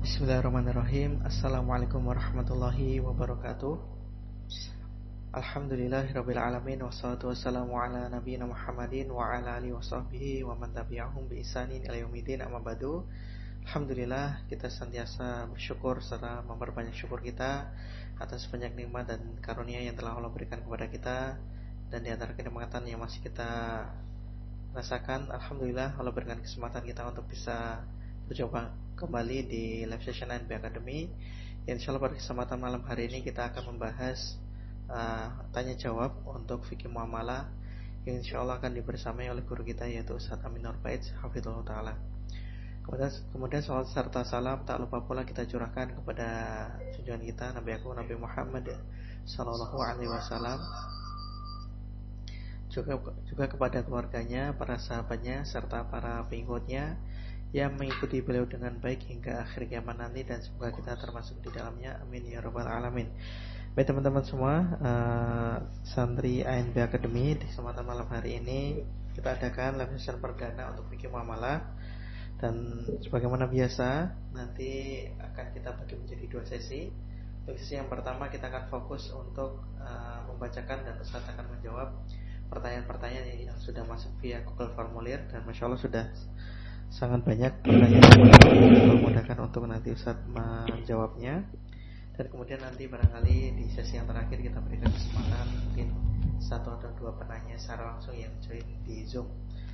Bismillahirrahmanirrahim. Assalamualaikum warahmatullahi wabarakatuh. Alhamdulillahirabbil alamin wassalatu wassalamu ala nabiyina Muhammadin wa ala alihi washabbihi wa man tabi'ahum bi ihsanin ila yaumil amma ba'du. Alhamdulillah, kita senantiasa bersyukur serta memperbanyak syukur kita atas banyak nikmat dan karunia yang telah Allah berikan kepada kita. Dan di antara kenikmatan yang masih kita rasakan, alhamdulillah Allah berikan kesempatan kita untuk bisa berjumpa kembali di live session NB Academy. Insyaallah pada kesempatan malam hari ini kita akan membahas tanya jawab untuk fikih muamalah yang insyaallah akan dibersamai oleh guru kita yaitu Ustaz Amin Nur Bait hafizahullah taala. Kemudian salat serta salam tak lupa pula kita curahkan kepada junjungan kita Nabi Muhammad sallallahu alaihi wasallam, juga kepada keluarganya, para sahabatnya serta para pengikutnya yang mengikuti beliau dengan baik hingga akhir kiamat nanti, dan semoga kita termasuk di dalamnya, amin ya rabbal alamin. Baik teman-teman semua, santri ANB Academy, di kesempatan malam hari ini kita adakan live session perdana untuk fikih muamalah. Dan sebagaimana biasa nanti akan kita bagi menjadi dua sesi. Untuk sesi yang pertama kita akan fokus untuk membacakan dan Ustaz akan menjawab pertanyaan-pertanyaan yang sudah masuk via Google Formulir, dan Masya Allah sudah sangat banyak pertanyaan yang memudahkan untuk nanti Ustaz menjawabnya. Dan kemudian nanti barangkali di sesi yang terakhir kita berikan kesempatan mungkin satu atau dua penanya secara langsung yang join di Zoom.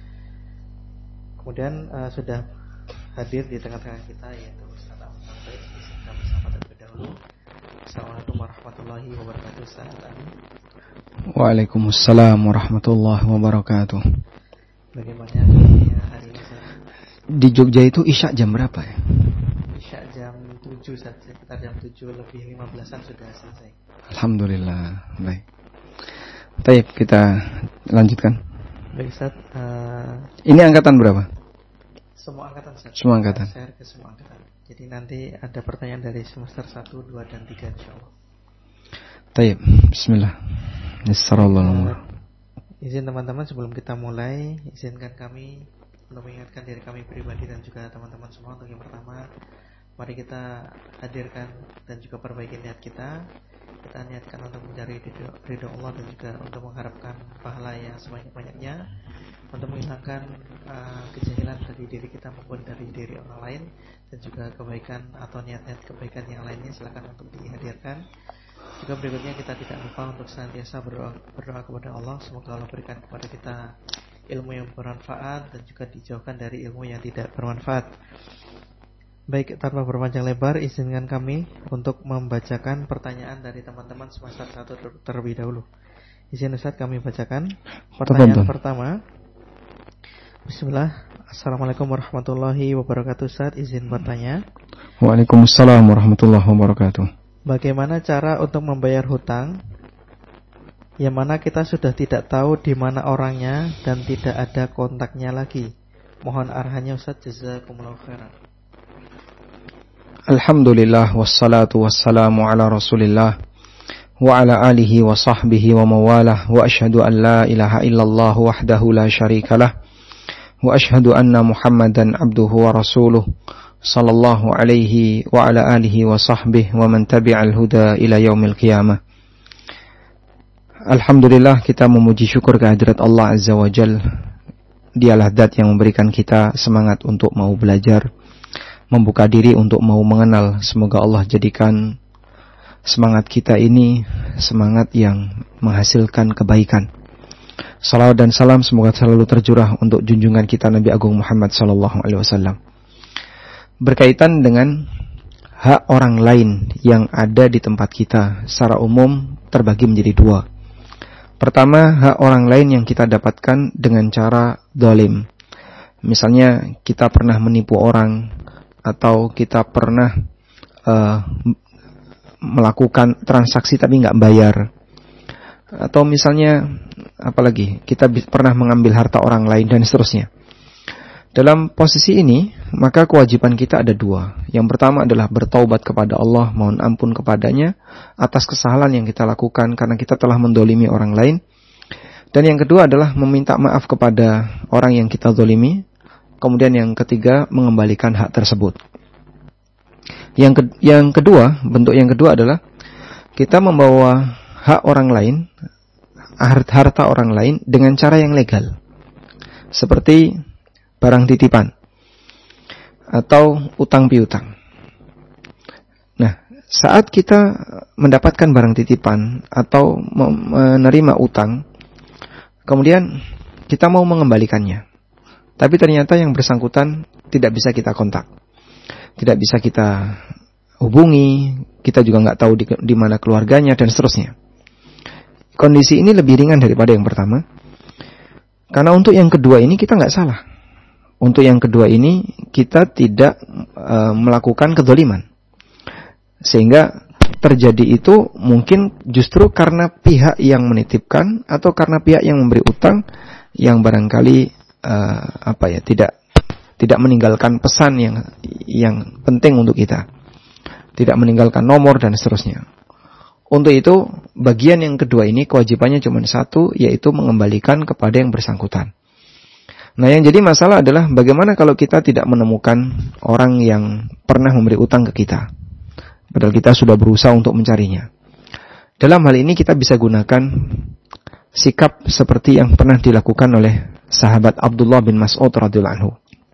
Kemudian sudah hadir di tengah-tengah kita yaitu Ustaz Amin Nur Bait. Kita bersama terlebih dahulu. Assalamualaikum warahmatullahi wabarakatuh. Ustaz Amin. Waalaikumsalam warahmatullahi wabarakatuh. Bagaimana hari ini Ustaz? Di Jogja itu Isya jam berapa ya? Isya jam 7 saja, sekitar jam 7 lebih 15-an sudah selesai. Alhamdulillah, baik. Baik, kita lanjutkan. Baik Ustaz, ini angkatan berapa? Semua angkatan Ustaz. Semua angkatan. Share ke semua angkatan. Jadi nanti ada pertanyaan dari semester 1, 2, dan 3 insyaallah. Baik, bismillah. Bismillahirrahmanirrahim. Izin teman-teman sebelum kita mulai, izinkan kami untuk mengingatkan diri kami pribadi dan juga teman-teman semua untuk yang pertama, mari kita hadirkan dan juga perbaiki niat kita. Kita niatkan untuk mencari ridho Allah dan juga untuk mengharapkan pahala yang sebanyak-banyaknya, untuk menghilangkan kejahilan dari diri kita maupun dari diri orang lain, dan juga kebaikan atau niat-niat kebaikan yang lainnya silakan untuk dihadirkan. Juga berikutnya kita tidak lupa untuk senantiasa berdoa kepada Allah, semoga Allah berikan kepada kita ilmu yang bermanfaat dan juga dijauhkan dari ilmu yang tidak bermanfaat. Baik, tanpa berpanjang lebar, izinkan kami untuk membacakan pertanyaan dari teman-teman semester 1 terlebih dahulu. Izin Ustaz kami bacakan pertanyaan pertama. Bismillah. Assalamualaikum warahmatullahi wabarakatuh. Ustaz, izin bertanya. Waalaikumsalam warahmatullahi wabarakatuh. Bagaimana cara untuk membayar hutang yang mana kita sudah tidak tahu di mana orangnya dan tidak ada kontaknya lagi? Mohon arahannya Ustaz, jazakumullahu khairan. Alhamdulillah wassalatu wassalamu ala Rasulillah wa ala alihi wa sahbihi wa mawalah, wa asyhadu an la ilaha illallah wahdahu la syarikalah, wa asyhadu anna Muhammadan abduhu wa rasuluh sallallahu alaihi wa ala alihi wa sahbihi wa man tabi'al huda ila yaumil qiyamah. Alhamdulillah, kita memuji syukur kehadirat Allah Azza wa Jal. Dialah zat yang memberikan kita semangat untuk mau belajar, membuka diri untuk mau mengenal. Semoga Allah jadikan semangat kita ini semangat yang menghasilkan kebaikan. Salawat dan salam semoga selalu tercurah untuk junjungan kita Nabi Agung Muhammad sallallahu alaihi wasallam. Berkaitan dengan hak orang lain yang ada di tempat kita, secara umum terbagi menjadi dua. Pertama, hak orang lain yang kita dapatkan dengan cara zalim. Misalnya kita pernah menipu orang, atau kita pernah melakukan transaksi tapi nggak bayar, atau misalnya apalagi kita pernah mengambil harta orang lain dan seterusnya. Dalam posisi ini, maka kewajiban kita ada dua. Yang pertama adalah bertaubat kepada Allah, mohon ampun kepadanya atas kesalahan yang kita lakukan karena kita telah mendolimi orang lain. Dan yang kedua adalah meminta maaf kepada orang yang kita dolimi. Kemudian yang ketiga, mengembalikan hak tersebut. Yang kedua, bentuk yang kedua adalah kita membawa hak orang lain, harta orang lain dengan cara yang legal. Seperti barang titipan atau utang piutang. Nah, saat kita mendapatkan barang titipan atau menerima utang, kemudian kita mau mengembalikannya, tapi ternyata yang bersangkutan tidak bisa kita kontak, tidak bisa kita hubungi, kita juga nggak tahu di mana keluarganya dan seterusnya. Kondisi ini lebih ringan daripada yang pertama, karena untuk yang kedua ini kita nggak salah. Untuk yang kedua ini kita tidak melakukan kedzaliman, sehingga terjadi itu mungkin justru karena pihak yang menitipkan atau karena pihak yang memberi utang yang barangkali tidak meninggalkan pesan yang penting untuk kita, tidak meninggalkan nomor dan seterusnya. Untuk itu bagian yang kedua ini kewajibannya cuma satu, yaitu mengembalikan kepada yang bersangkutan. Nah, yang jadi masalah adalah bagaimana kalau kita tidak menemukan orang yang pernah memberi utang ke kita, padahal kita sudah berusaha untuk mencarinya. Dalam hal ini kita bisa gunakan sikap seperti yang pernah dilakukan oleh sahabat Abdullah bin Mas'ud radhiyallahu anhu.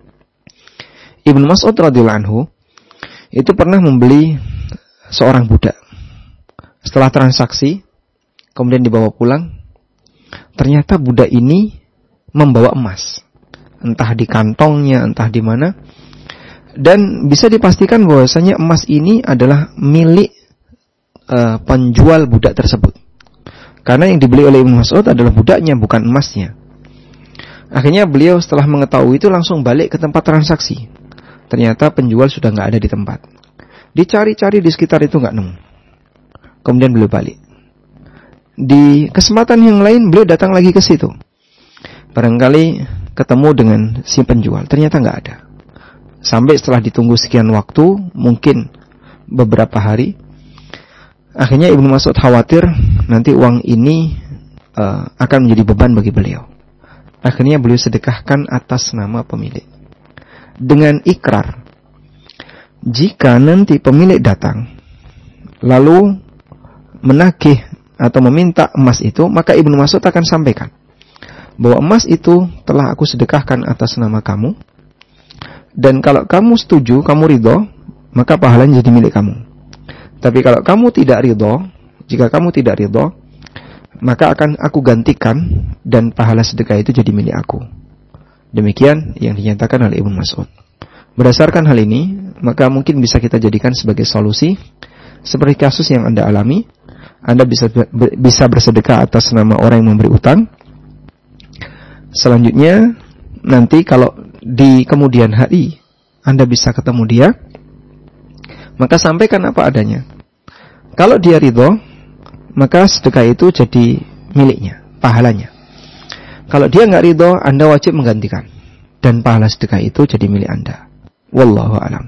Ibnu Mas'ud radhiyallahu anhu itu pernah membeli seorang budak. Setelah transaksi, kemudian dibawa pulang, ternyata budak ini membawa emas, entah di kantongnya, entah di mana, dan bisa dipastikan bahwasanya emas ini adalah milik penjual budak tersebut. Karena yang dibeli oleh Ibnu Mas'ud adalah budaknya, bukan emasnya. Akhirnya beliau setelah mengetahui itu langsung balik ke tempat transaksi. Ternyata penjual sudah nggak ada di tempat. Dicari-cari di sekitar itu nggak nemu. Kemudian beliau balik. Di kesempatan yang lain beliau datang lagi ke situ. Barangkali ketemu dengan si penjual. Ternyata nggak ada. Sampai setelah ditunggu sekian waktu, mungkin beberapa hari, akhirnya Ibnu Mas'ud khawatir nanti uang ini akan menjadi beban bagi beliau. Akhirnya beliau sedekahkan atas nama pemilik, dengan ikrar, jika nanti pemilik datang lalu menagih atau meminta emas itu, maka Ibnu Mas'ud akan sampaikan bahwa emas itu telah aku sedekahkan atas nama kamu, dan kalau kamu setuju, kamu ridho, maka pahalanya jadi milik kamu. Tapi kalau kamu tidak ridho, jika kamu tidak ridho, maka akan aku gantikan dan pahala sedekah itu jadi milik aku. Demikian yang dinyatakan oleh Ibnu Mas'ud. Berdasarkan hal ini, maka mungkin bisa kita jadikan sebagai solusi seperti kasus yang Anda alami. Anda bisa bersedekah atas nama orang yang memberi utang. Selanjutnya, nanti kalau di kemudian hari Anda bisa ketemu dia, maka sampaikan apa adanya. Kalau dia ridho, maka sedekah itu jadi miliknya, pahalanya. Kalau dia nggak ridho, Anda wajib menggantikan, dan pahala sedekah itu jadi milik Anda. Wallahu a'lam.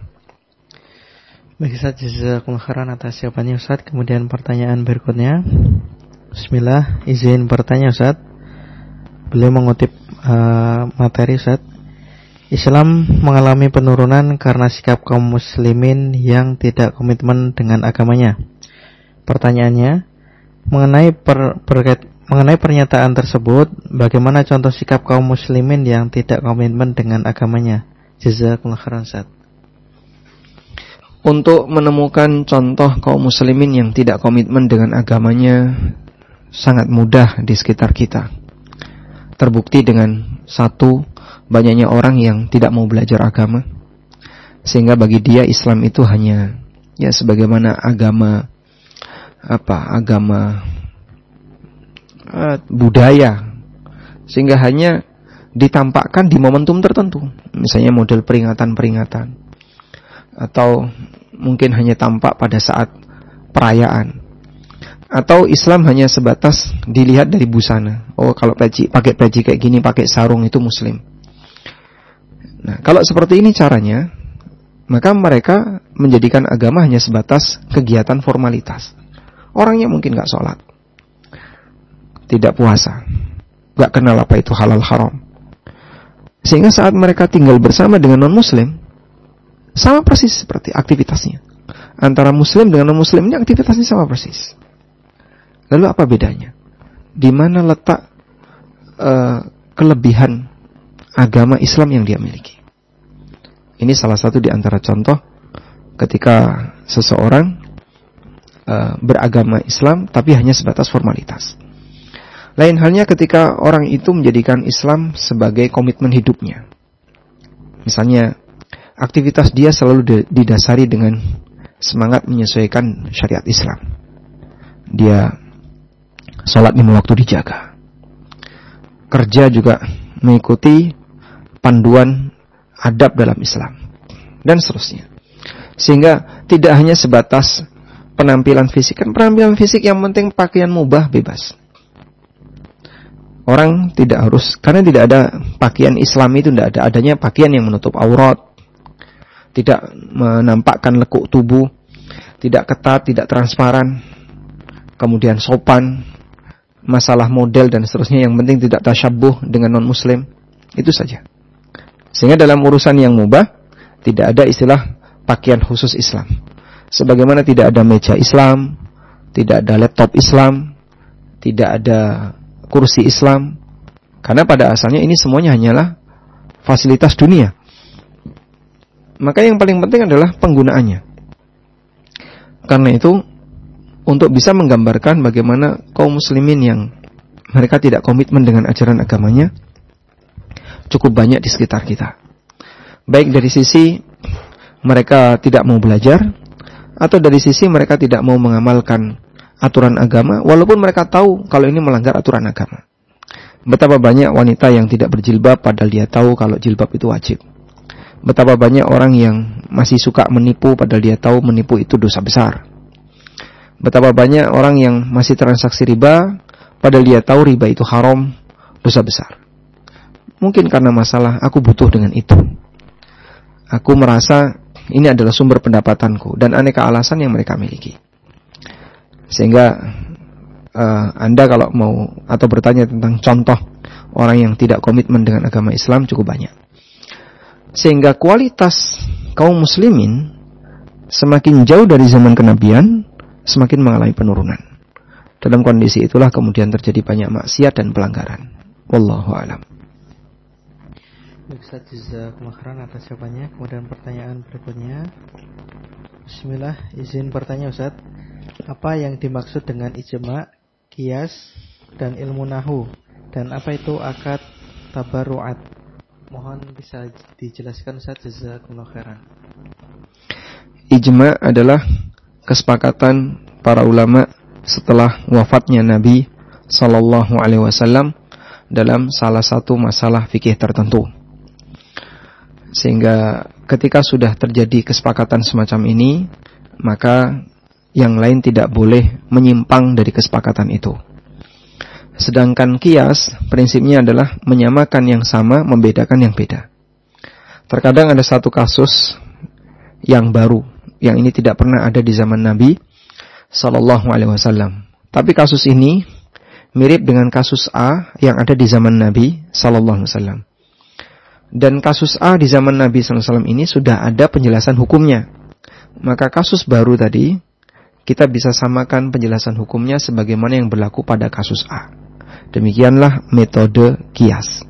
Baik Ustaz, jazakumullah khairan atas jawabannya Ustaz. Kemudian pertanyaan berikutnya. Bismillah, izin bertanya Ustaz. Beliau mengutip materi Ustaz. Islam mengalami penurunan karena sikap kaum muslimin yang tidak komitmen dengan agamanya. Pertanyaannya, mengenai pernyataan tersebut, bagaimana contoh sikap kaum muslimin yang tidak komitmen dengan agamanya? Jazakumullah khairan Ustaz. Untuk menemukan contoh kaum muslimin yang tidak komitmen dengan agamanya sangat mudah di sekitar kita. Terbukti dengan satu, banyaknya orang yang tidak mau belajar agama, sehingga bagi dia Islam itu hanya ya sebagaimana agama budaya, sehingga hanya ditampakkan di momentum tertentu, misalnya model peringatan-peringatan, atau mungkin hanya tampak pada saat perayaan, atau Islam hanya sebatas dilihat dari busana. Oh, kalau pakai peci kayak gini, pakai sarung itu muslim. Nah, kalau seperti ini caranya, maka mereka menjadikan agama hanya sebatas kegiatan formalitas. Orangnya mungkin gak sholat, tidak puasa, gak kenal apa itu halal haram, sehingga saat mereka tinggal bersama dengan non-muslim, sama persis seperti aktivitasnya. antara muslim dengan non-muslim ini aktivitasnya sama persis. Lalu apa bedanya? Di mana letak kelebihan agama Islam yang dia miliki? Ini salah satu di antara contoh ketika seseorang beragama Islam tapi hanya sebatas formalitas. Lain halnya ketika orang itu menjadikan Islam sebagai komitmen hidupnya. Misalnya, aktivitas dia selalu didasari dengan semangat menyesuaikan syariat Islam. Dia sholat 5 waktu dijaga. Kerja juga mengikuti panduan adab dalam Islam. Dan seterusnya. Sehingga tidak hanya sebatas penampilan fisik. Kan penampilan fisik yang penting pakaian mubah bebas. Orang tidak harus, karena tidak ada pakaian Islam itu tidak ada. Adanya pakaian yang menutup aurat, tidak menampakkan lekuk tubuh, tidak ketat, tidak transparan, kemudian sopan, masalah model dan seterusnya, yang penting tidak tasyabbuh dengan non-muslim. Itu saja. Sehingga dalam urusan yang mubah tidak ada istilah pakaian khusus Islam. Sebagaimana tidak ada meja Islam, tidak ada laptop Islam, tidak ada kursi Islam, karena pada asalnya ini semuanya hanyalah fasilitas dunia. Maka yang paling penting adalah penggunaannya. Karena itu, untuk bisa menggambarkan bagaimana kaum muslimin yang mereka tidak komitmen dengan ajaran agamanya, cukup banyak di sekitar kita. Baik dari sisi mereka tidak mau belajar, atau dari sisi mereka tidak mau mengamalkan aturan agama, walaupun mereka tahu kalau ini melanggar aturan agama. Betapa banyak wanita yang tidak berjilbab padahal dia tahu kalau jilbab itu wajib. Betapa banyak orang yang masih suka menipu padahal dia tahu menipu itu dosa besar. Betapa banyak orang yang masih transaksi riba padahal dia tahu riba itu haram, dosa besar. Mungkin karena masalah aku butuh dengan itu. Aku merasa ini adalah sumber pendapatanku, dan aneka alasan yang mereka miliki. Sehingga Anda kalau mau atau bertanya tentang contoh orang yang tidak komitmen dengan agama Islam cukup banyak. Sehingga kualitas kaum muslimin semakin jauh dari zaman kenabian, semakin mengalami penurunan. Dalam kondisi itulah kemudian terjadi banyak maksiat dan pelanggaran. Wallahu a'lam. Ustaz, jazakumullah khairan atas jawabannya. Kemudian pertanyaan berikutnya. Bismillah, izin bertanya Ustaz. Apa yang dimaksud dengan ijma', qiyas, dan ilmu nahu? Dan apa itu akad tabarru'at? Mohon bisa dijelaskan Ustaz, jazakumullah khairan. Ijma' adalah kesepakatan para ulama setelah wafatnya Nabi sallallahu alaihi wasallam dalam salah satu masalah fikih tertentu. Sehingga ketika sudah terjadi kesepakatan semacam ini, maka yang lain tidak boleh menyimpang dari kesepakatan itu. Sedangkan qiyas prinsipnya adalah menyamakan yang sama, membedakan yang beda. Terkadang ada satu kasus yang baru, yang ini tidak pernah ada di zaman Nabi sallallahu alaihi wasallam. Tapi kasus ini mirip dengan kasus A yang ada di zaman Nabi sallallahu alaihi wasallam. Dan kasus A di zaman Nabi sallallahu alaihi wasallam ini sudah ada penjelasan hukumnya. Maka kasus baru tadi kita bisa samakan penjelasan hukumnya sebagaimana yang berlaku pada kasus A. Demikianlah metode qiyas.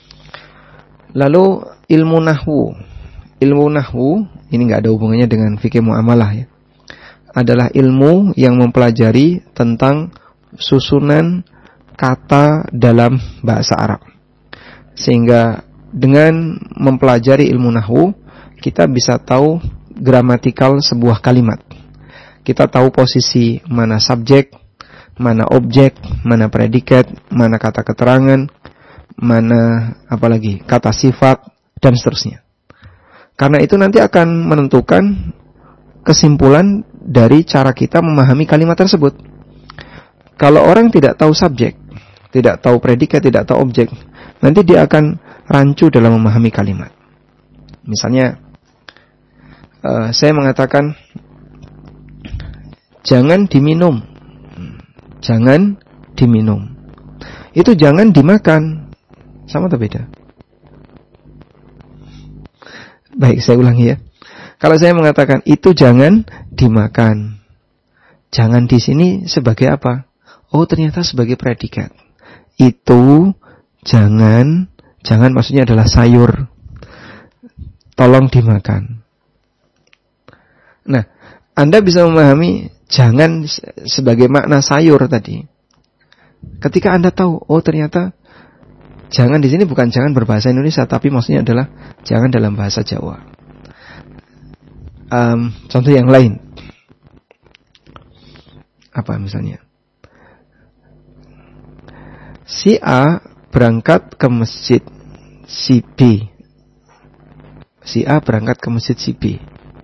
Lalu ilmu nahwu. Ilmu nahwu ini enggak ada hubungannya dengan fikih muamalah ya. Adalah ilmu yang mempelajari tentang susunan kata dalam bahasa Arab. Sehingga dengan mempelajari ilmu nahwu, kita bisa tahu gramatikal sebuah kalimat. Kita tahu posisi mana subjek, mana objek, mana predikat, mana kata keterangan, mana apalagi kata sifat, dan seterusnya. Karena itu nanti akan menentukan kesimpulan dari cara kita memahami kalimat tersebut. Kalau orang tidak tahu subjek, tidak tahu predikat, tidak tahu objek, nanti dia akan rancu dalam memahami kalimat. Misalnya, saya mengatakan, jangan diminum. Jangan diminum. Itu jangan dimakan. Sama atau beda? Baik, saya ulangi ya. Kalau saya mengatakan itu jangan dimakan, jangan di sini sebagai apa? Oh, ternyata sebagai predikat. Itu jangan maksudnya adalah sayur. Tolong dimakan. Nah, Anda bisa memahami jangan sebagai makna sayur tadi. Ketika Anda tahu, oh ternyata jangan di sini bukan jangan berbahasa Indonesia, tapi maksudnya adalah jangan dalam bahasa Jawa. Contoh yang lain. Apa misalnya? Si A berangkat ke masjid si B. Si A berangkat ke masjid si B.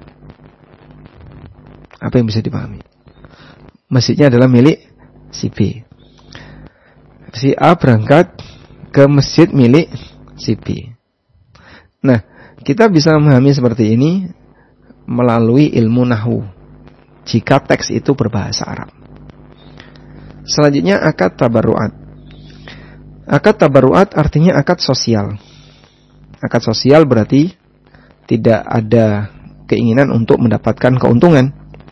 Apa yang bisa dipahami? Masjidnya adalah milik si B. Si A berangkat ke masjid milik si B. Nah, kita bisa memahami seperti ini melalui ilmu nahwu, jika teks itu berbahasa Arab. Selanjutnya akad tabarruat. Akad tabarruat artinya akad sosial. Akad sosial berarti tidak ada keinginan untuk mendapatkan keuntungan.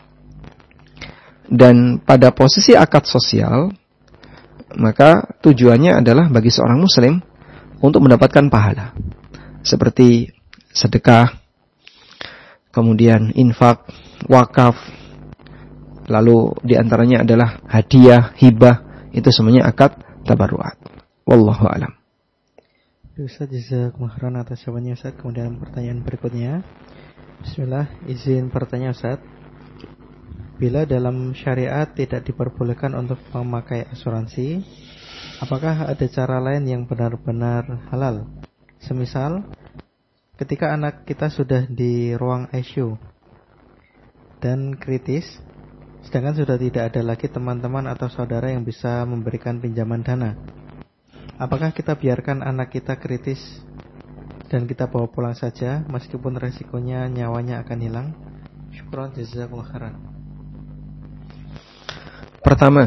Dan pada posisi akad sosial, maka tujuannya adalah bagi seorang muslim untuk mendapatkan pahala. Seperti sedekah, kemudian infak, wakaf, lalu diantaranya adalah hadiah, hibah, itu semuanya akad tabarruat. Wallahu a'lam. Ustaz, jazakumullah khairan atas jawabannya Ustaz. Kemudian pertanyaan berikutnya. Bismillah, izin bertanya Ustaz. Bila dalam syariat tidak diperbolehkan untuk memakai asuransi, apakah ada cara lain yang benar-benar halal? Semisal, ketika anak kita sudah di ruang ICU dan kritis, sedangkan sudah tidak ada lagi teman-teman atau saudara yang bisa memberikan pinjaman dana, apakah kita biarkan anak kita kritis dan kita bawa pulang saja meskipun resikonya nyawanya akan hilang? Syukran, jazakumullah khairan. Pertama,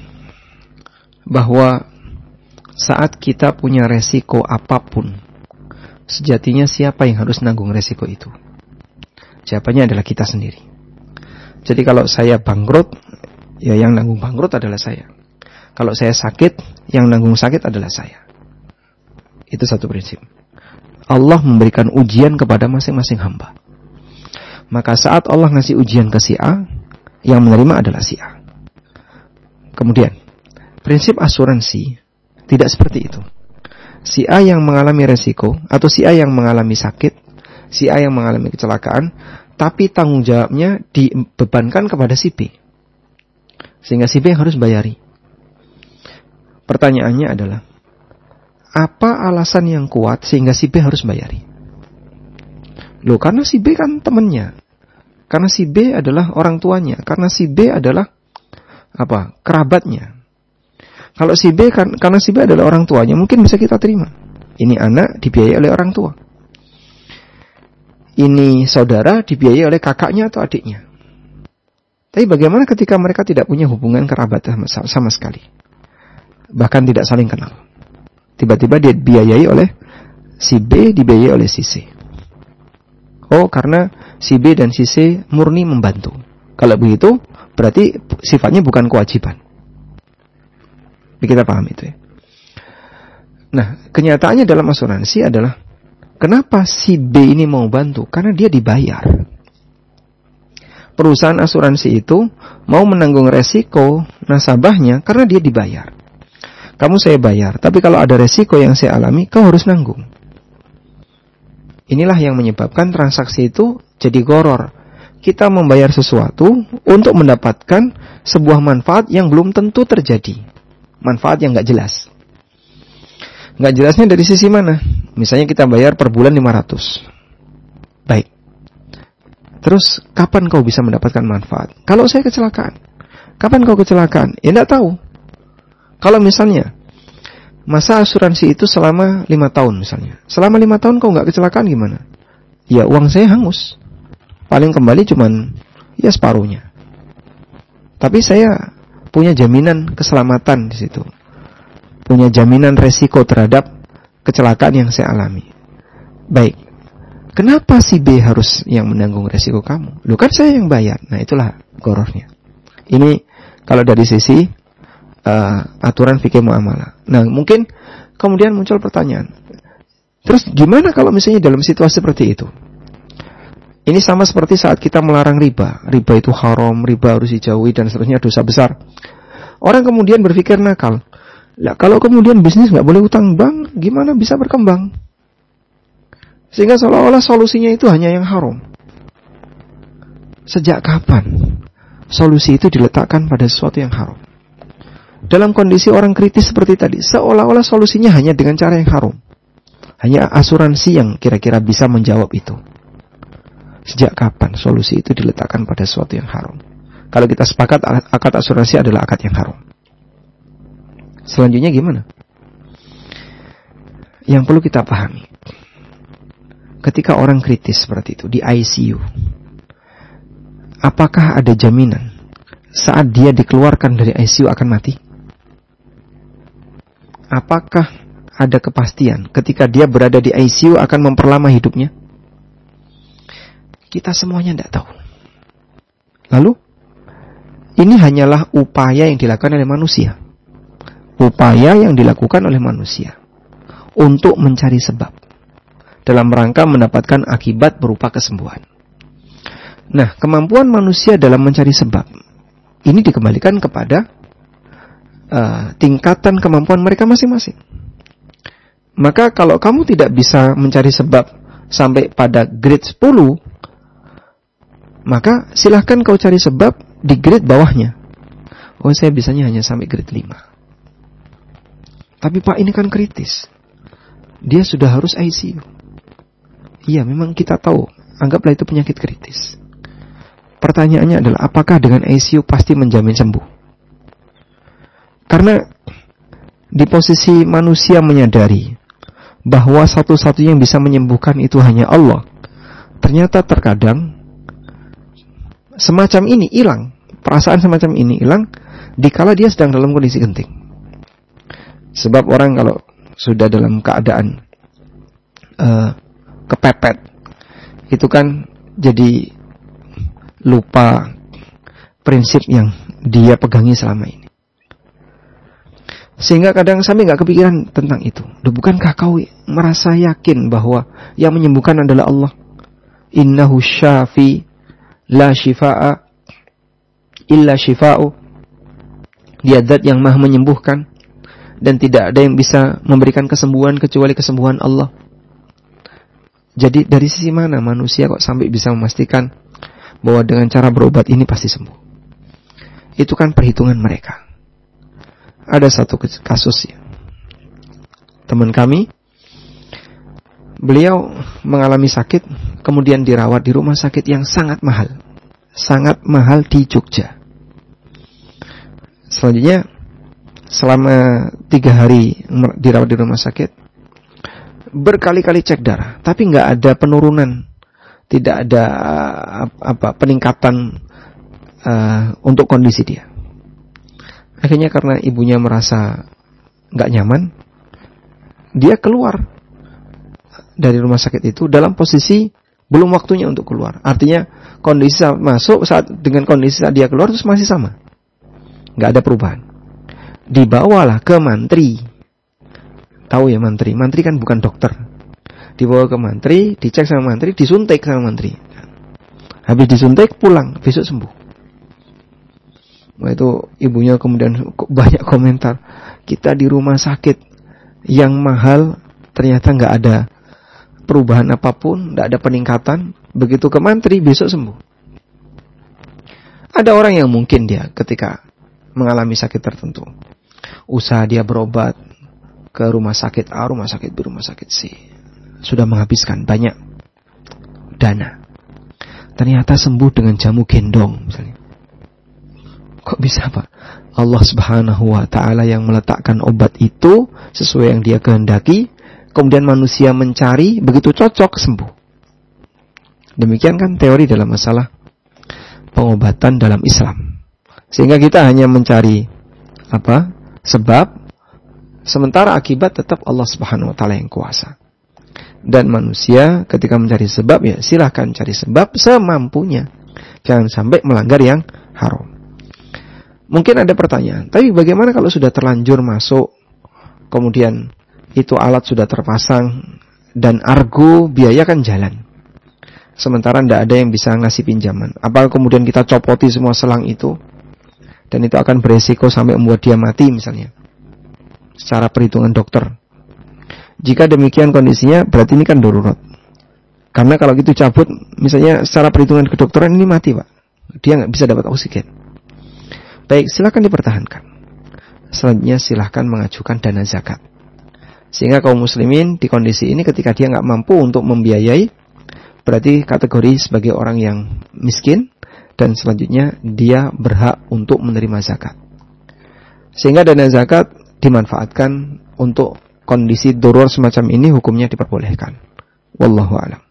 bahwa saat kita punya resiko apapun, sejatinya siapa yang harus nanggung resiko itu? Jawabannya adalah kita sendiri. Jadi kalau saya bangkrut, ya yang nanggung bangkrut adalah saya. Kalau saya sakit, yang nanggung sakit adalah saya. Itu satu prinsip. Allah memberikan ujian kepada masing-masing hamba. Maka saat Allah ngasih ujian ke si A, yang menerima adalah si A. Kemudian, prinsip asuransi tidak seperti itu. Si A yang mengalami resiko, atau si A yang mengalami sakit, si A yang mengalami kecelakaan, tapi tanggung jawabnya dibebankan kepada si B. Sehingga si B harus bayari. Pertanyaannya adalah, apa alasan yang kuat sehingga si B harus bayari? Loh, karena si B kan temannya. Karena si B adalah orang tuanya. Karena si B adalah kerabatnya. Kalau si B karena si B adalah orang tuanya, mungkin bisa kita terima. Ini anak dibiayai oleh orang tua. Ini saudara dibiayai oleh kakaknya atau adiknya. Tapi bagaimana ketika mereka tidak punya hubungan kerabat sama sekali? Bahkan tidak saling kenal. Tiba-tiba dia dibiayai oleh si B, dibiayai oleh si C. Oh, karena si B dan si C murni membantu. Kalau begitu, berarti sifatnya bukan kewajiban. Kita paham itu ya. Nah, kenyataannya dalam asuransi adalah, kenapa si B ini mau bantu? Karena dia dibayar. Perusahaan asuransi itu mau menanggung resiko nasabahnya karena dia dibayar. Kamu saya bayar, tapi kalau ada resiko yang saya alami, kau harus nanggung. Inilah yang menyebabkan transaksi itu jadi gharar. Kita membayar sesuatu untuk mendapatkan sebuah manfaat yang belum tentu terjadi. Manfaat yang gak jelas. Gak jelasnya dari sisi mana? Misalnya kita bayar per bulan 500. Baik. Terus kapan kau bisa mendapatkan manfaat? Kalau saya kecelakaan. Kapan kau kecelakaan? Ya gak tahu. Kalau misalnya masa asuransi itu selama 5 tahun misalnya. Selama 5 tahun kau gak kecelakaan gimana? Ya uang saya hangus. Paling kembali cuman ya separuhnya. Tapi saya punya jaminan keselamatan di situ. Punya jaminan resiko terhadap kecelakaan yang saya alami. Baik. Kenapa si B harus yang menanggung resiko kamu? Loh kan saya yang bayar. Nah itulah gorornya. Ini kalau dari sisi aturan fikih muamalah. Nah mungkin kemudian muncul pertanyaan, terus gimana kalau misalnya dalam situasi seperti itu? Ini sama seperti saat kita melarang riba. Riba itu haram, riba harus dijauhi dan seterusnya, dosa besar. Orang kemudian berpikir nakal. Lah kalau kemudian bisnis nggak boleh utang bank, gimana bisa berkembang? Sehingga seolah-olah solusinya itu hanya yang haram. Sejak kapan solusi itu diletakkan pada sesuatu yang haram? Dalam kondisi orang kritis seperti tadi, seolah-olah solusinya hanya dengan cara yang haram. Hanya asuransi yang kira-kira bisa menjawab itu. Sejak kapan solusi itu diletakkan pada sesuatu yang haram? Kalau kita sepakat akad asuransi adalah akad yang haram. Selanjutnya gimana? Yang perlu kita pahami, ketika orang kritis seperti itu di ICU, apakah ada jaminan saat dia dikeluarkan dari ICU akan mati? Apakah ada kepastian ketika dia berada di ICU akan memperlama hidupnya? Kita semuanya tidak tahu. Lalu, ini hanyalah upaya yang dilakukan oleh manusia. Upaya yang dilakukan oleh manusia untuk mencari sebab dalam rangka mendapatkan akibat berupa kesembuhan. Nah, kemampuan manusia dalam mencari sebab ini dikembalikan kepada tingkatan kemampuan mereka masing-masing. Maka kalau kamu tidak bisa mencari sebab sampai pada grade 10, maka silahkan kau cari sebab di grade bawahnya. Oh, saya bisanya hanya sampai grade 5. Tapi Pak, ini kan kritis. Dia sudah harus ICU. Iya, memang kita tahu. Anggaplah itu penyakit kritis. Pertanyaannya adalah, apakah dengan ICU pasti menjamin sembuh? Karena di posisi manusia menyadari bahwa satu-satunya yang bisa menyembuhkan itu hanya Allah. Ternyata terkadang semacam ini hilang, perasaan semacam ini hilang dikala dia sedang dalam kondisi genting. Sebab orang kalau sudah dalam keadaan kepepet, itu kan jadi lupa prinsip yang dia pegangi selama ini. Sehingga kadang sampai nggak kepikiran tentang itu. Bukankah kau merasa yakin bahwa yang menyembuhkan adalah Allah? Innahu syafi la shifa'a illa shifa'u. Dia zat yang maha menyembuhkan dan tidak ada yang bisa memberikan kesembuhan kecuali kesembuhan Allah. Jadi dari sisi mana manusia kok sampai bisa memastikan bahwa dengan cara berobat ini pasti sembuh? Itu kan perhitungan mereka. Ada satu kasus ya, teman kami, beliau mengalami sakit, kemudian dirawat di rumah sakit yang sangat mahal di Jogja. Selanjutnya, selama 3 hari dirawat di rumah sakit, berkali-kali cek darah, tapi nggak ada penurunan, tidak ada peningkatan untuk kondisi dia. Akhirnya karena ibunya merasa nggak nyaman, dia keluar dari rumah sakit itu dalam posisi belum waktunya untuk keluar. Artinya kondisi saat masuk dengan kondisi saat dia keluar itu masih sama, nggak ada perubahan. Dibawalah ke mantri. Tahu ya mantri? Mantri kan bukan dokter. Dibawa ke mantri, dicek sama mantri, disuntik sama mantri. Habis disuntik pulang, besok sembuh. Wah, itu ibunya kemudian banyak komentar. Kita di rumah sakit yang mahal ternyata nggak ada perubahan apapun, nggak ada peningkatan. Begitu ke mantri besok sembuh. Ada orang yang mungkin dia ketika mengalami sakit tertentu, usaha dia berobat ke rumah sakit A, rumah sakit B, rumah sakit C, sudah menghabiskan banyak dana. Ternyata sembuh dengan jamu gendong misalnya. Kok bisa Pak? Allah Subhanahu wa ta'ala yang meletakkan obat itu sesuai yang dia kehendaki, kemudian manusia mencari, begitu cocok sembuh. Demikian kan teori dalam masalah pengobatan dalam Islam. Sehingga kita hanya mencari sebab, sementara akibat tetap Allah Subhanahu wa ta'ala yang kuasa. Dan manusia ketika mencari sebab, ya silahkan cari sebab semampunya. Jangan sampai melanggar yang haram. Mungkin ada pertanyaan, tapi bagaimana kalau sudah terlanjur masuk, kemudian itu alat sudah terpasang, dan argo biaya kan jalan, sementara tidak ada yang bisa ngasih pinjaman. Apakah kemudian kita copoti semua selang itu, dan itu akan beresiko sampai membuat dia mati misalnya, secara perhitungan dokter? Jika demikian kondisinya, berarti ini kan darurat. Karena kalau gitu cabut, misalnya secara perhitungan kedokteran ini mati Pak, dia nggak bisa dapat oksigen. Baik, silakan dipertahankan. Selanjutnya silakan mengajukan dana zakat. Sehingga kaum muslimin di kondisi ini ketika dia nggak mampu untuk membiayai, berarti kategori sebagai orang yang miskin, dan selanjutnya dia berhak untuk menerima zakat. Sehingga dana zakat dimanfaatkan untuk kondisi darurat semacam ini, hukumnya diperbolehkan. Wallahu a'lam.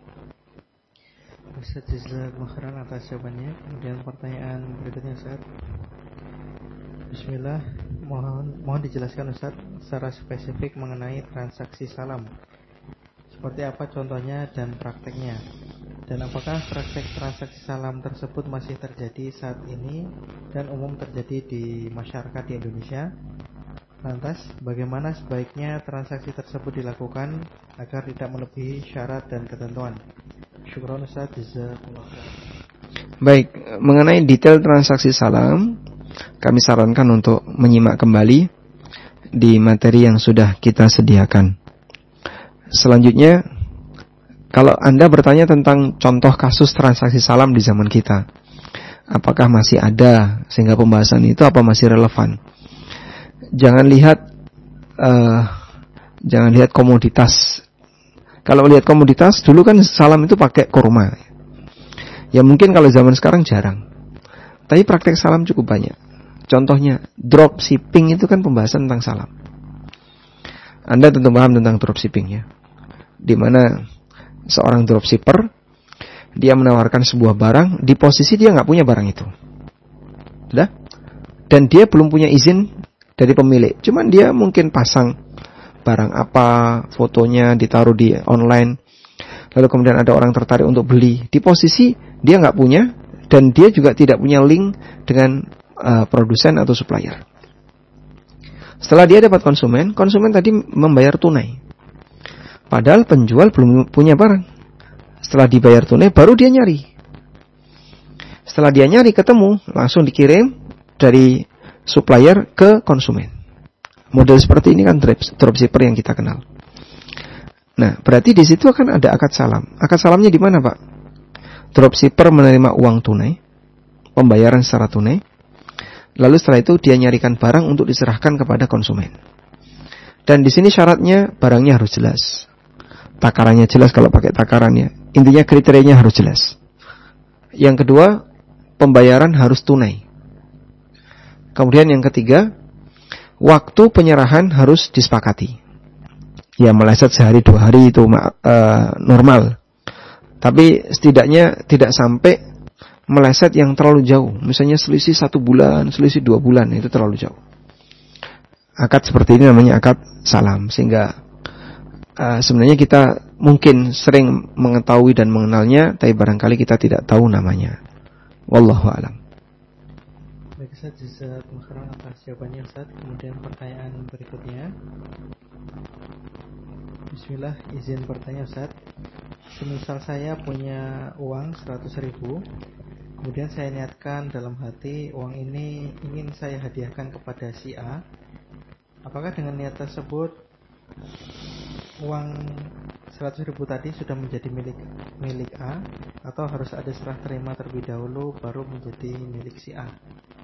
Ustaz jazakallahu khairan atas jawabannya. Kemudian pertanyaan berikutnya Ustaz. Bismillah, mohon dijelaskan Ustaz secara spesifik mengenai transaksi salam. Seperti apa contohnya dan prakteknya? Dan apakah praktek transaksi salam tersebut masih terjadi saat ini dan umum terjadi di masyarakat di Indonesia? Lantas, bagaimana sebaiknya transaksi tersebut dilakukan agar tidak melebihi syarat dan ketentuan? Syukran Ustaz, jazakallahu khairan. Baik, mengenai detail transaksi salam, kami sarankan untuk menyimak kembali di materi yang sudah kita sediakan. Selanjutnya, kalau Anda bertanya tentang contoh kasus transaksi salam di zaman kita, apakah masih ada sehingga pembahasan itu apa masih relevan? Jangan lihat komoditas. Kalau lihat komoditas, dulu kan salam itu pakai kurma. Ya mungkin kalau zaman sekarang jarang. Tapi praktek salam cukup banyak. Contohnya, dropshipping itu kan pembahasan tentang salam. Anda tentu paham tentang dropshipping ya. Di mana seorang dropshipper, dia menawarkan sebuah barang, di posisi dia nggak punya barang itu. Sudah? Dan dia belum punya izin dari pemilik. Cuman dia mungkin pasang barang apa, fotonya ditaruh di online, lalu kemudian ada orang tertarik untuk beli. Di posisi dia nggak punya, dan dia juga tidak punya link dengan produsen atau supplier. Setelah dia dapat konsumen tadi membayar tunai, padahal penjual belum punya barang. Setelah dibayar tunai, baru dia nyari. Setelah dia nyari ketemu, langsung dikirim dari supplier ke konsumen. Model seperti ini kan dropshipper yang kita kenal. Nah, berarti di situ akan ada akad salam. Akad salamnya di mana, Pak? Dropshipper menerima uang tunai, pembayaran secara tunai. Lalu setelah itu dia nyarikan barang untuk diserahkan kepada konsumen. Dan di sini syaratnya barangnya harus jelas. Takarannya jelas kalau pakai takarannya. Intinya kriterianya harus jelas. Yang kedua, pembayaran harus tunai. Kemudian yang ketiga, waktu penyerahan harus disepakati. Ya meleset sehari 2 hari itu normal. Tapi setidaknya tidak sampai meleset yang terlalu jauh. Misalnya selisih 1 bulan, selisih 2 bulan, itu terlalu jauh. Akad seperti ini namanya akad salam. Sehingga sebenarnya kita mungkin sering mengetahui dan mengenalnya, tapi barangkali kita tidak tahu namanya. Wallahu a'lam. Baik Ustaz, jazakallahu khairan atas jawabannya Ustaz. Kemudian pertanyaan berikutnya. Bismillah, izin bertanya Ustaz. Semisal saya punya uang 100.000, kemudian saya niatkan dalam hati uang ini ingin saya hadiahkan kepada si A. Apakah dengan niat tersebut uang 100.000 tadi sudah menjadi milik A, atau harus ada serah terima terlebih dahulu baru menjadi milik si A?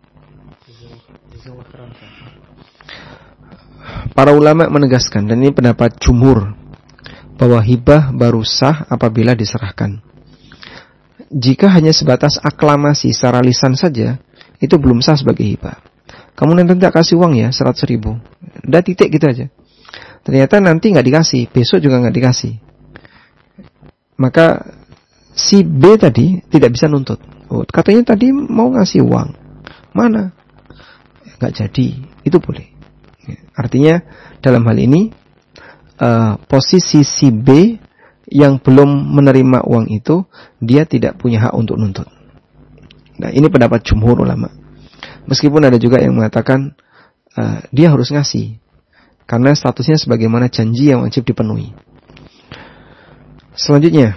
Para ulama menegaskan, dan ini pendapat jumhur, bahwa hibah baru sah apabila diserahkan. Jika hanya sebatas aklamasi secara lisan saja, itu belum sah sebagai hibah. Kamu nanti tak kasih uang ya 100.000, udah titik gitu aja. Ternyata nanti nggak dikasih, besok juga nggak dikasih. Maka si B tadi tidak bisa nuntut. Oh, katanya tadi mau ngasih uang, mana? Nggak jadi, itu boleh. Artinya dalam hal ini posisi si B yang belum menerima uang itu, dia tidak punya hak untuk nuntut. Nah, ini pendapat jumhur ulama. Meskipun ada juga yang mengatakan dia harus ngasih, karena statusnya sebagaimana janji yang wajib dipenuhi. Selanjutnya,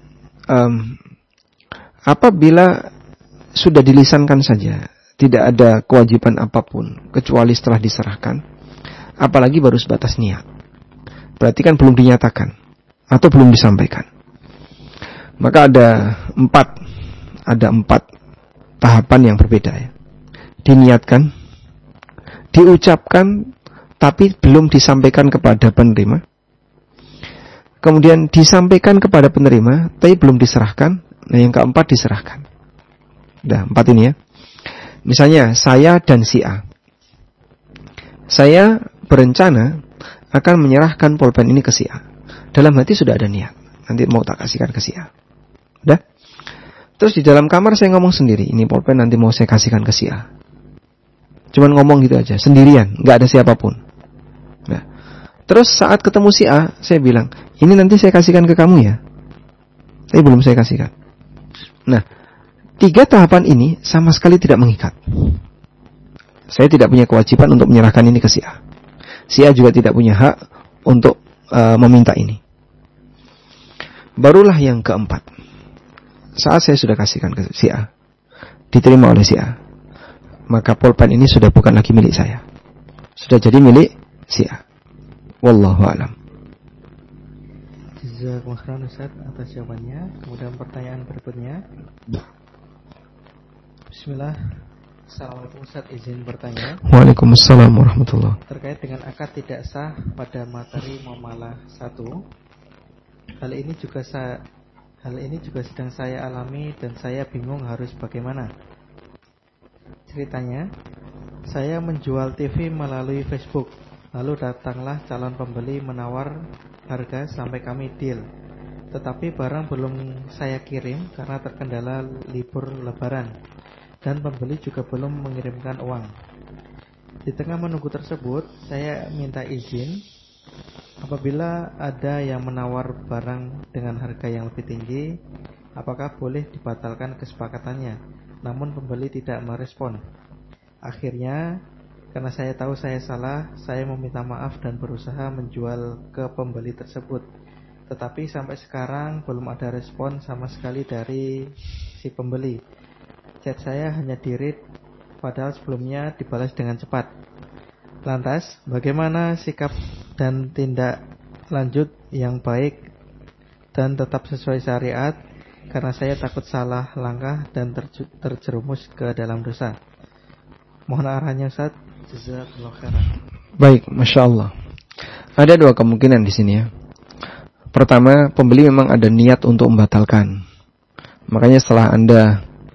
apabila sudah dilisankan saja, tidak ada kewajiban apapun kecuali setelah diserahkan, apalagi baru sebatas niat, berarti kan belum dinyatakan atau belum disampaikan. Maka ada empat tahapan yang berbeda ya. Diniatkan, diucapkan, tapi belum disampaikan kepada penerima. Kemudian disampaikan kepada penerima, tapi belum diserahkan. Nah, yang keempat diserahkan. Udah, 4 ini ya. Misalnya, saya dan si A. Saya berencana akan menyerahkan pulpen ini ke si A. Dalam hati sudah ada niat, nanti mau tak kasihkan ke si A. Udah? Terus di dalam kamar saya ngomong sendiri, ini pulpen nanti mau saya kasihkan ke si A. Cuman ngomong gitu aja, sendirian, gak ada siapapun. Nah, terus saat ketemu si A, saya bilang, ini nanti saya kasihkan ke kamu ya. Tapi belum saya kasihkan. Nah, 3 tahapan ini sama sekali tidak mengikat. Saya tidak punya kewajiban untuk menyerahkan ini ke si A. Si A juga tidak punya hak untuk meminta ini. Barulah yang keempat. Saat saya sudah kasihkan ke si A, diterima oleh si A, maka pulpen ini sudah bukan lagi milik saya. Sudah jadi milik si A. Wallahu a'lam. Jazakumullah khairan Ustaz atas jawabannya. Kemudian pertanyaan berikutnya. Bismillah. Assalamualaikum Ustaz, izin bertanya. Waalaikumsalam warahmatullahi. Terkait dengan akad tidak sah pada materi muamalah 1. Hal ini juga sedang saya alami dan saya bingung harus bagaimana. Ceritanya, saya menjual TV melalui Facebook. Lalu datanglah calon pembeli menawar harga sampai kami deal. Tetapi barang belum saya kirim karena terkendala libur lebaran. Dan pembeli juga belum mengirimkan uang. Di tengah menunggu tersebut, saya minta izin apabila ada yang menawar barang dengan harga yang lebih tinggi, apakah boleh dibatalkan kesepakatannya. Namun pembeli tidak merespon. Akhirnya, karena saya tahu saya salah, saya meminta maaf dan berusaha menjual ke pembeli tersebut. Tetapi sampai sekarang belum ada respon sama sekali dari si pembeli. Chat saya hanya di-read, padahal sebelumnya dibalas dengan cepat. Lantas, bagaimana sikap dan tindak lanjut yang baik dan tetap sesuai syariat? Karena saya takut salah langkah dan terjerumus ke dalam dosa. Mohon arahannya Ustaz. Jazakallahu khairan. Baik, Masya Allah. Ada 2 kemungkinan di sini ya. Pertama, pembeli memang ada niat untuk membatalkan. Makanya setelah Anda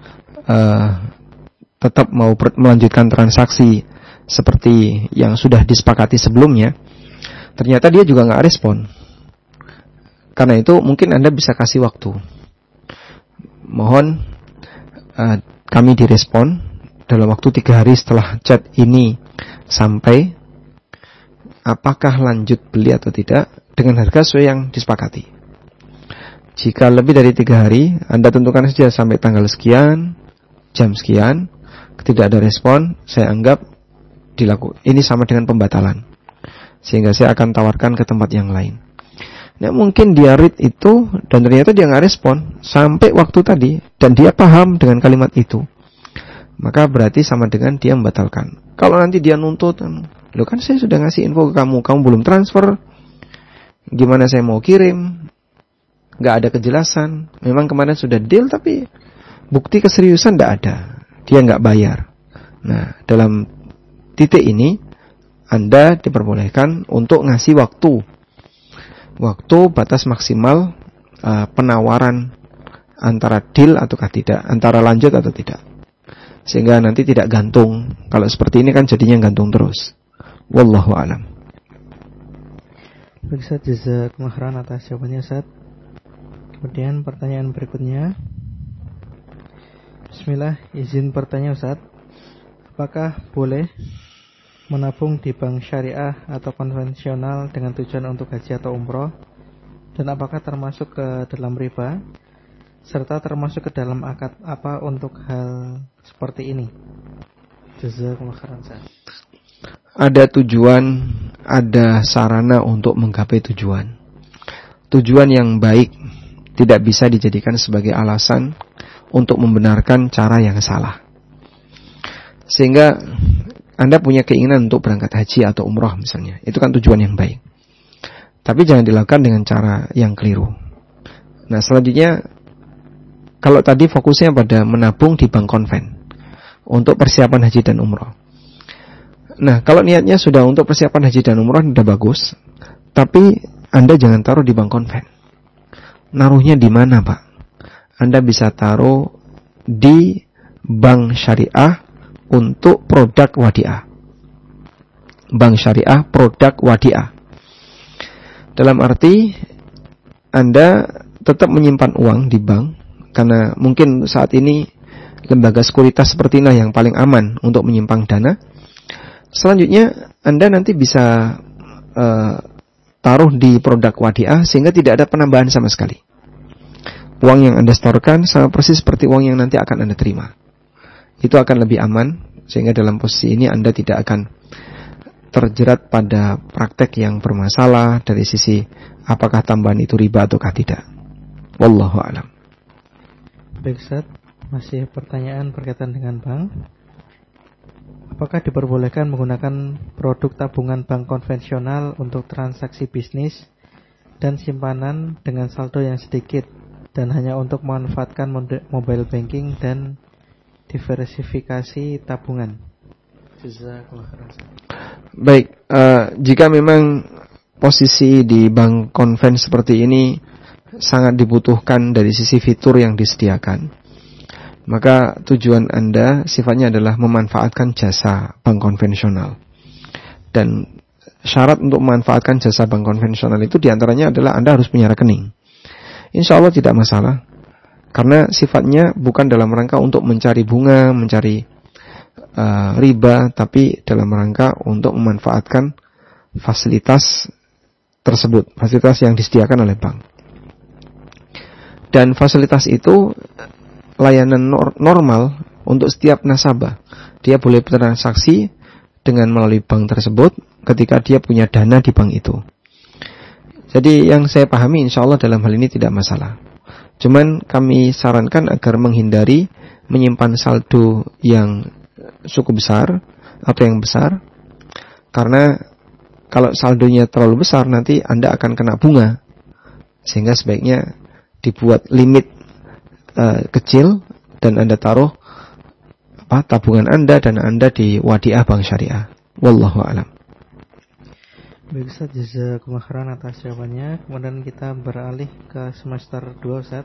tetap mau melanjutkan transaksi seperti yang sudah disepakati sebelumnya, ternyata dia juga nggak respon. Karena itu mungkin Anda bisa kasih waktu. Mohon kami direspon dalam waktu 3 hari setelah chat ini sampai, apakah lanjut beli atau tidak dengan harga sesuai yang disepakati. Jika lebih dari 3 hari, Anda tentukan saja sampai tanggal sekian, jam sekian, tidak ada respon, saya anggap ini sama dengan pembatalan. Sehingga saya akan tawarkan ke tempat yang lain. Nah, mungkin dia read itu dan ternyata dia nggak respon sampai waktu tadi dan dia paham dengan kalimat itu, maka berarti sama dengan dia membatalkan. Kalau nanti dia nuntut, loh kan saya sudah ngasih info ke kamu belum transfer, gimana saya mau kirim? Nggak ada kejelasan. Memang kemarin sudah deal tapi bukti keseriusan tidak ada, dia nggak bayar. Nah, dalam titik ini Anda diperbolehkan untuk ngasih waktu batas maksimal penawaran antara deal ataukah tidak, antara lanjut atau tidak, sehingga nanti tidak gantung. Kalau seperti ini kan jadinya gantung terus. Wallahu a'lam. Baik Ustaz, jazakumullah khairan atas jawabannya Ustaz. Kemudian pertanyaan berikutnya. Bismillah, izin bertanya Ustaz, apakah boleh menabung di bank syariah atau konvensional dengan tujuan untuk haji atau umroh, dan apakah termasuk ke dalam riba, serta termasuk ke dalam akad apa untuk hal seperti ini? Jazakumullah khairan. Ada tujuan, ada sarana untuk menggapai tujuan. Tujuan yang baik tidak bisa dijadikan sebagai alasan untuk membenarkan cara yang salah. Sehingga Anda punya keinginan untuk berangkat haji atau umroh misalnya, itu kan tujuan yang baik. Tapi jangan dilakukan dengan cara yang keliru. Nah, selanjutnya, kalau tadi fokusnya pada menabung di bank konven untuk persiapan haji dan umroh. Nah, kalau niatnya sudah untuk persiapan haji dan umroh, sudah bagus. Tapi Anda jangan taruh di bank konven. Naruhnya di mana, Pak? Anda bisa taruh di bank syariah untuk produk wadiah. Bank syariah produk wadiah. Dalam arti Anda tetap menyimpan uang di bank, karena mungkin saat ini lembaga sekuritas seperti inilah yang paling aman untuk menyimpan dana. Selanjutnya Anda nanti bisa taruh di produk wadiah sehingga tidak ada penambahan sama sekali. Uang yang Anda setorkan sama persis seperti uang yang nanti akan Anda terima. Itu akan lebih aman, sehingga dalam posisi ini Anda tidak akan terjerat pada praktek yang bermasalah dari sisi apakah tambahan itu riba ataukah tidak. Wallahu a'lam. Baik, Ustaz, masih pertanyaan berkaitan dengan bank. Apakah diperbolehkan menggunakan produk tabungan bank konvensional untuk transaksi bisnis dan simpanan dengan saldo yang sedikit dan hanya untuk memanfaatkan mobile banking dan diversifikasi tabungan? Baik, jika memang posisi di bank konven seperti ini sangat dibutuhkan dari sisi fitur yang disediakan, maka tujuan Anda sifatnya adalah memanfaatkan jasa bank konvensional. Dan syarat untuk memanfaatkan jasa bank konvensional itu diantaranya adalah Anda harus punya rekening. Insya Allah tidak masalah, karena sifatnya bukan dalam rangka untuk mencari bunga, mencari riba, tapi dalam rangka untuk memanfaatkan fasilitas tersebut, fasilitas yang disediakan oleh bank. Dan fasilitas itu layanan normal untuk setiap nasabah. Dia boleh bertransaksi dengan melalui bank tersebut ketika dia punya dana di bank itu. Jadi yang saya pahami insya Allah dalam hal ini tidak masalah. Cuman kami sarankan agar menghindari menyimpan saldo yang cukup besar atau yang besar, karena kalau saldonya terlalu besar nanti Anda akan kena bunga. Sehingga sebaiknya dibuat limit kecil dan Anda taruh tabungan Anda dan Anda di wadiah bank syariah. Wallahu a'lam. Baik, Ustaz, jazakumullah khairan atas jawabannya. Kemudian kita beralih ke semester 2, Ustaz.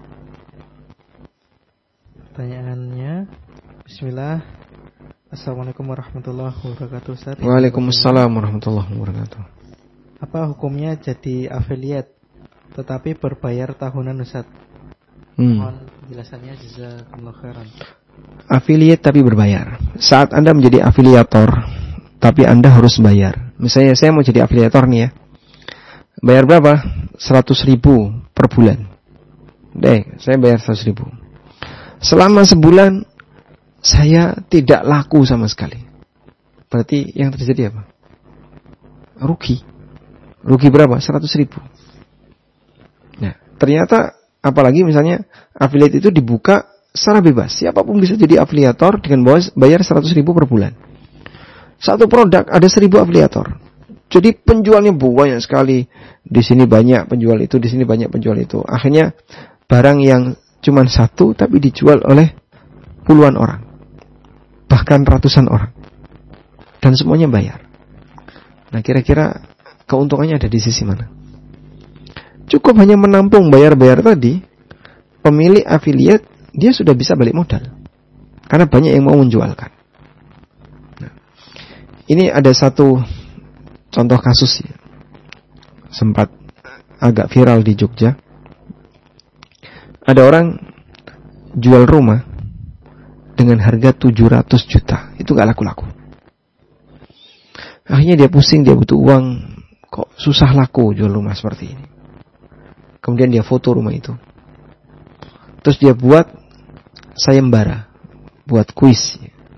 Pertanyaannya, bismillah. Assalamualaikum warahmatullahi wabarakatuh, Ustaz. Waalaikumsalam warahmatullahi wabarakatuh. Apa hukumnya jadi afiliat tetapi berbayar tahunan, Ustaz? Mohon penjelasannya, jazakumullah khairan. Afiliat tapi berbayar. Saat Anda menjadi afiliator tapi Anda harus bayar. Misalnya saya mau jadi afiliator nih ya. Bayar berapa? 100.000 per bulan. Saya bayar 100.000. Selama sebulan saya tidak laku sama sekali. Berarti yang terjadi apa? Rugi. Rugi berapa? 100.000. Nah, ternyata apalagi misalnya afiliat itu dibuka secara bebas. Siapapun bisa jadi afiliator dengan bayar 100.000 per bulan. Satu produk ada 1.000 afiliator. Jadi penjualnya banyak sekali. Di sini banyak penjual itu, di sini banyak penjual itu. Akhirnya barang yang cuma satu tapi dijual oleh puluhan orang, bahkan ratusan orang, dan semuanya bayar. Nah, kira-kira keuntungannya ada di sisi mana? Cukup hanya menampung bayar-bayar tadi, pemilik afiliat dia sudah bisa balik modal, karena banyak yang mau menjualkan. Nah, ini ada satu contoh kasus ya, sempat agak viral di Jogja. Ada orang jual rumah dengan harga 700 juta. Itu gak laku-laku. Akhirnya dia pusing, dia butuh uang, kok susah laku jual rumah seperti ini. Kemudian dia foto rumah itu. Terus dia buat sayembara, buat kuis.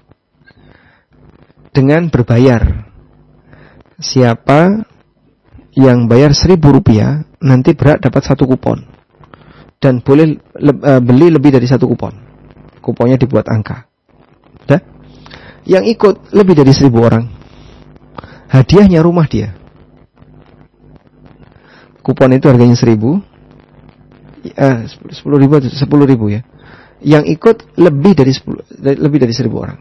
Dengan berbayar. Siapa yang bayar 1.000 rupiah, nanti berhak dapat 1 kupon. Dan boleh beli lebih dari 1 kupon. Kuponnya dibuat angka. Udah? Yang ikut lebih dari 1.000 orang. Hadiahnya rumah dia. Kupon itu harganya 1.000. 10.000 ya. Yang ikut lebih dari 1.000 orang.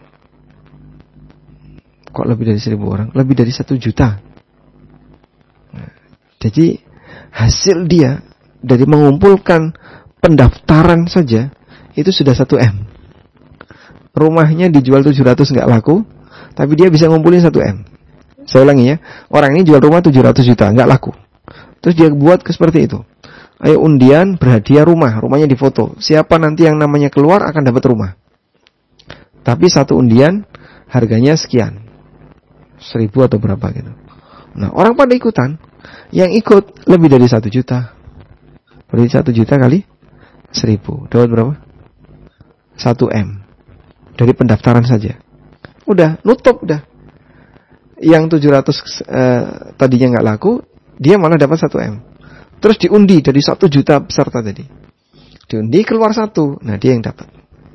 Kok lebih dari 1.000 orang? Lebih dari 1 juta. Nah, jadi hasil dia dari mengumpulkan pendaftaran saja itu sudah 1 M. Rumahnya dijual 700 nggak laku, tapi dia bisa ngumpulin 1 M. Saya ulangi ya, orang ini jual rumah 700 juta, nggak laku. Terus dia buat seperti itu. Ayo undian berhadiah rumah, rumahnya difoto. Siapa nanti yang namanya keluar akan dapat rumah. Tapi 1 undian harganya sekian, 1.000 atau berapa gitu. Nah orang pada ikutan. Yang ikut lebih dari 1 juta. Berarti 1 juta kali 1.000. Dapat berapa? 1 M. Dari pendaftaran saja. Udah, nutup udah. Yang 700 tadinya nggak laku, dia malah dapat 1 M. Terus diundi dari 1 juta peserta tadi. Diundi keluar 1. Nah dia yang dapat.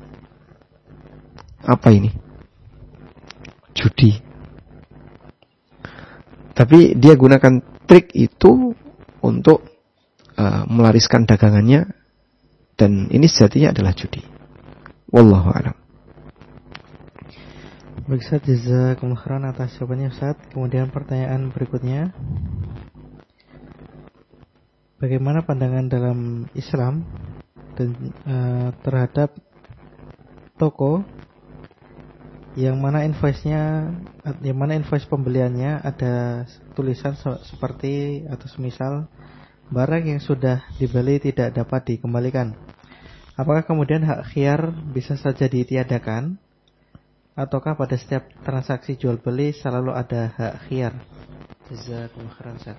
Apa ini? Judi. Tapi dia gunakan trik itu untuk melariskan dagangannya. Dan ini sejatinya adalah judi. Wallahu a'lam. Baik Ustaz, jazakumullah khairan atas jawabannya Ustaz. Kemudian pertanyaan berikutnya, bagaimana pandangan dalam Islam dan terhadap toko yang mana invoice pembeliannya ada tulisan seperti atau semisal barang yang sudah dibeli tidak dapat dikembalikan. Apakah kemudian hak khiyar bisa saja ditiadakan? Ataukah pada setiap transaksi jual beli selalu ada hak khiyar? Jazakumullah khairan Ustaz.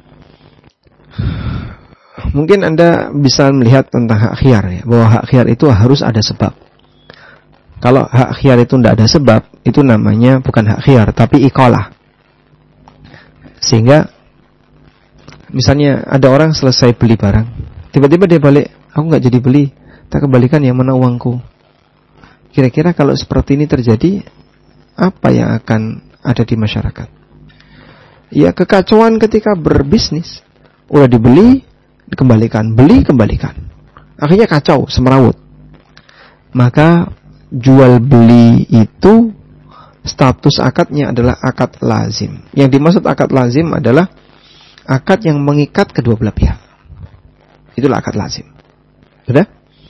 Mungkin Anda bisa melihat tentang hak khiyar ya, bahwa hak khiyar itu harus ada sebab. Kalau hak khiyar itu tidak ada sebab, itu namanya bukan hak khiyar, tapi iqalah. Sehingga misalnya ada orang selesai beli barang, tiba-tiba dia balik, aku nggak jadi beli, tak kembalikan yang mana uangku. Kira-kira kalau seperti ini terjadi, apa yang akan ada di masyarakat? Ya kekacauan ketika berbisnis. Udah dibeli, dikembalikan, beli, kembalikan. Akhirnya kacau, semerawut. Maka jual beli itu status akadnya adalah akad lazim. Yang dimaksud akad lazim adalah akad yang mengikat kedua belah pihak. Itulah akad lazim. Sudah?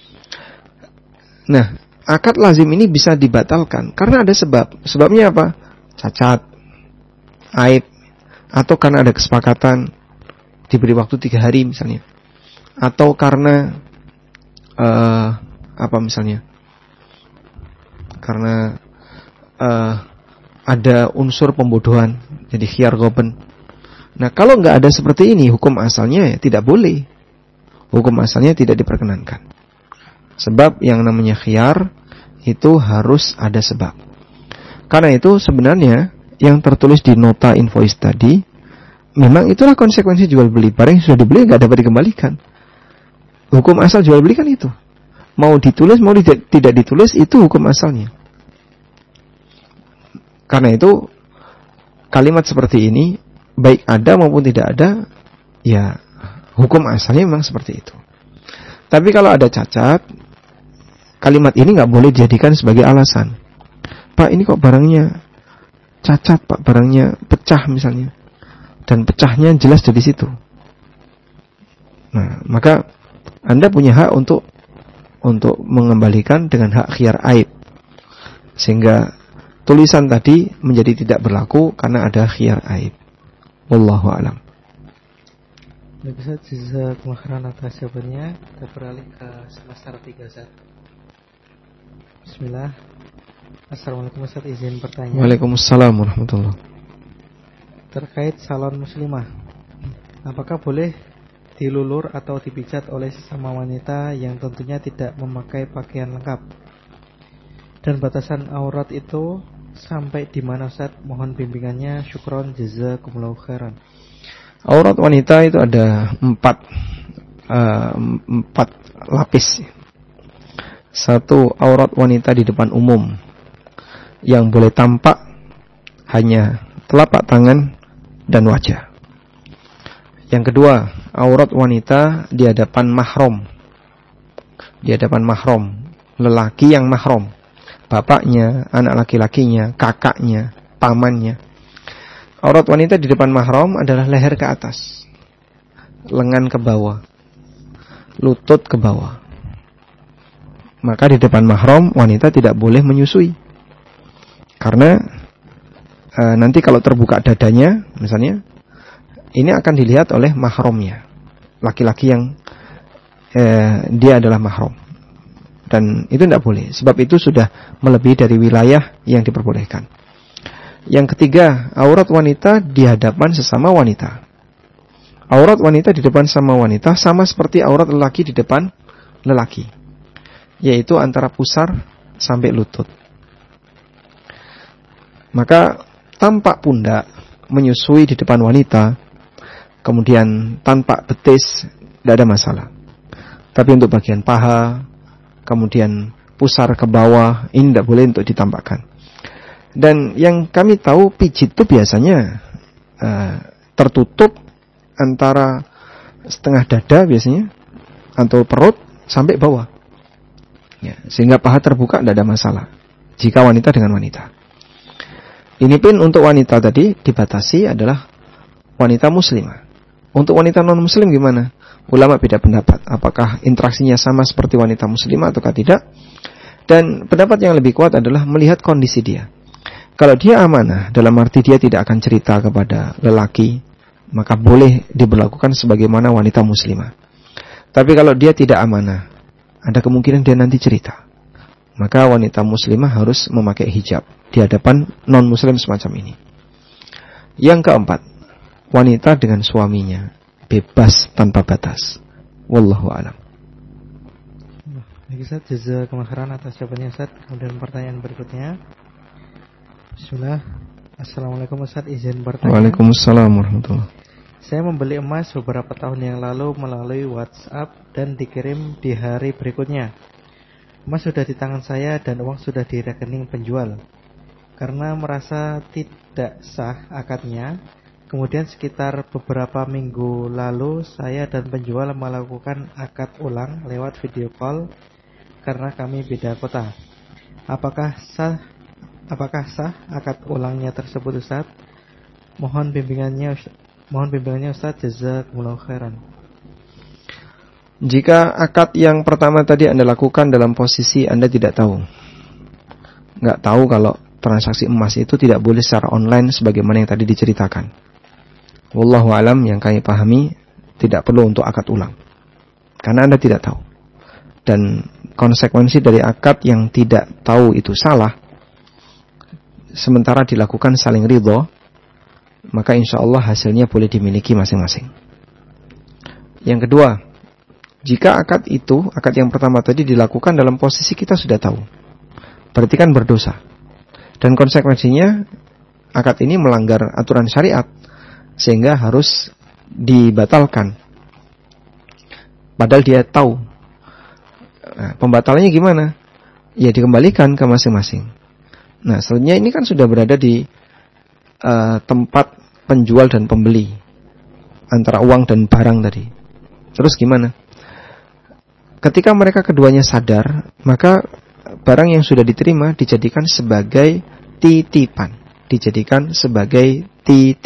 Nah, akad lazim ini bisa dibatalkan karena ada sebab. Sebabnya apa? Cacat, aib, atau karena ada kesepakatan diberi waktu 3 hari misalnya, atau karena apa misalnya? Karena ada unsur pembodohan, jadi khiyar ghaban. Nah, kalau nggak ada seperti ini, hukum asalnya ya tidak boleh. Hukum asalnya tidak diperkenankan. Sebab yang namanya khiyar itu harus ada sebab. Karena itu sebenarnya yang tertulis di nota invoice tadi, memang itulah konsekuensi jual beli. Barang yang sudah dibeli nggak dapat dikembalikan. Hukum asal jual beli kan itu. Mau ditulis mau tidak ditulis itu hukum asalnya. Karena itu kalimat seperti ini baik ada maupun tidak ada, ya hukum asalnya memang seperti itu. Tapi kalau ada cacat, kalimat ini nggak boleh dijadikan sebagai alasan. Pak, ini kok barangnya cacat, Pak, barangnya pecah misalnya, dan pecahnya jelas dari situ. Nah, maka Anda punya hak untuk mengembalikan dengan hak khiyar aib, sehingga tulisan tadi menjadi tidak berlaku karena ada khiyar aib. Wallahu a'lam. Baik Ustaz, jazakumullah khairan atas jawabannya. Kita beralih ke semester 3 Ustaz. Bismillah. Assalamualaikum Ustaz, izin bertanya. Waalaikumsalam warahmatullahi. terkait salon muslimah. Apakah boleh dilulur atau dipijat oleh sesama wanita yang tentunya tidak memakai pakaian lengkap? Dan batasan aurat itu sampai di mana, Ustaz? Mohon bimbingannya. Syukron, jazakumullahu khairan. Aurat wanita itu ada empat lapis. Satu, aurat wanita di depan umum yang boleh tampak hanya telapak tangan dan wajah. Yang kedua, aurat wanita di hadapan mahram. Di hadapan mahram, lelaki yang mahram, bapaknya, anak laki-lakinya, kakaknya, pamannya. Aurat wanita di depan mahram adalah leher ke atas, lengan ke bawah, lutut ke bawah. Maka di depan mahram wanita tidak boleh menyusui. Karena nanti kalau terbuka dadanya misalnya, ini akan dilihat oleh mahramnya, laki-laki yang dia adalah mahram. Dan itu tidak boleh, sebab itu sudah melebihi dari wilayah yang diperbolehkan. Yang ketiga, aurat wanita di hadapan sesama wanita. Aurat wanita di depan sama wanita sama seperti aurat lelaki di depan lelaki, yaitu antara pusar sampai lutut. Maka tampak pundak menyusui di depan wanita, kemudian tampak betis, tidak ada masalah. Tapi untuk bagian paha, kemudian pusar ke bawah, ini tidak boleh untuk ditampakkan. Dan yang kami tahu, pijit itu biasanya tertutup antara setengah dada biasanya, atau perut sampai bawah, ya, sehingga paha terbuka tidak ada masalah jika wanita dengan wanita. Ini pun untuk wanita tadi dibatasi adalah wanita muslimah. Untuk wanita non muslim gimana? Ulama beda pendapat, apakah interaksinya sama seperti wanita muslimah ataukah tidak. Dan pendapat yang lebih kuat adalah melihat kondisi dia. Kalau dia amanah, dalam arti dia tidak akan cerita kepada lelaki, maka boleh diberlakukan sebagaimana wanita muslimah. Tapi kalau dia tidak amanah, ada kemungkinan dia nanti cerita, maka wanita muslimah harus memakai hijab di hadapan non muslim semacam ini. Yang keempat, wanita dengan suaminya bebas tanpa batas. Wallahu a'lam. Baik Ustaz, jazakumullah khairan atas jawabannya Ustaz. Kemudian pertanyaan berikutnya. Bismillah. Assalamualaikum Ustaz, izin bertanya. Waalaikumsalam warahmatullahi. Saya membeli emas beberapa tahun yang lalu melalui WhatsApp dan dikirim di hari berikutnya. Emas sudah di tangan saya dan uang sudah di rekening penjual. Karena merasa tidak sah akadnya, kemudian sekitar beberapa minggu lalu saya dan penjual melakukan akad ulang lewat video call karena kami beda kota. Apakah sah akad ulangnya tersebut Ustaz? Mohon bimbingannya Ustaz, jazakumullahu khairan. Jika akad yang pertama tadi Anda lakukan dalam posisi Anda tidak tahu, nggak tahu kalau transaksi emas itu tidak boleh secara online sebagaimana yang tadi diceritakan. Wallahu alam, yang kami pahami tidak perlu untuk akad ulang, karena Anda tidak tahu. Dan konsekuensi dari akad yang tidak tahu itu salah, sementara dilakukan saling ridho, maka insya Allah hasilnya boleh dimiliki masing-masing. Yang kedua, jika akad yang pertama tadi dilakukan dalam posisi kita sudah tahu, berarti kan berdosa. Dan konsekuensinya akad ini melanggar aturan syariat, sehingga harus dibatalkan. Padahal dia tahu. Nah, pembatalannya gimana? Ya dikembalikan ke masing-masing. Nah, selanjutnya ini kan sudah berada di tempat penjual dan pembeli, antara uang dan barang tadi. Terus gimana? Ketika mereka keduanya sadar, maka barang yang sudah diterima dijadikan sebagai titipan.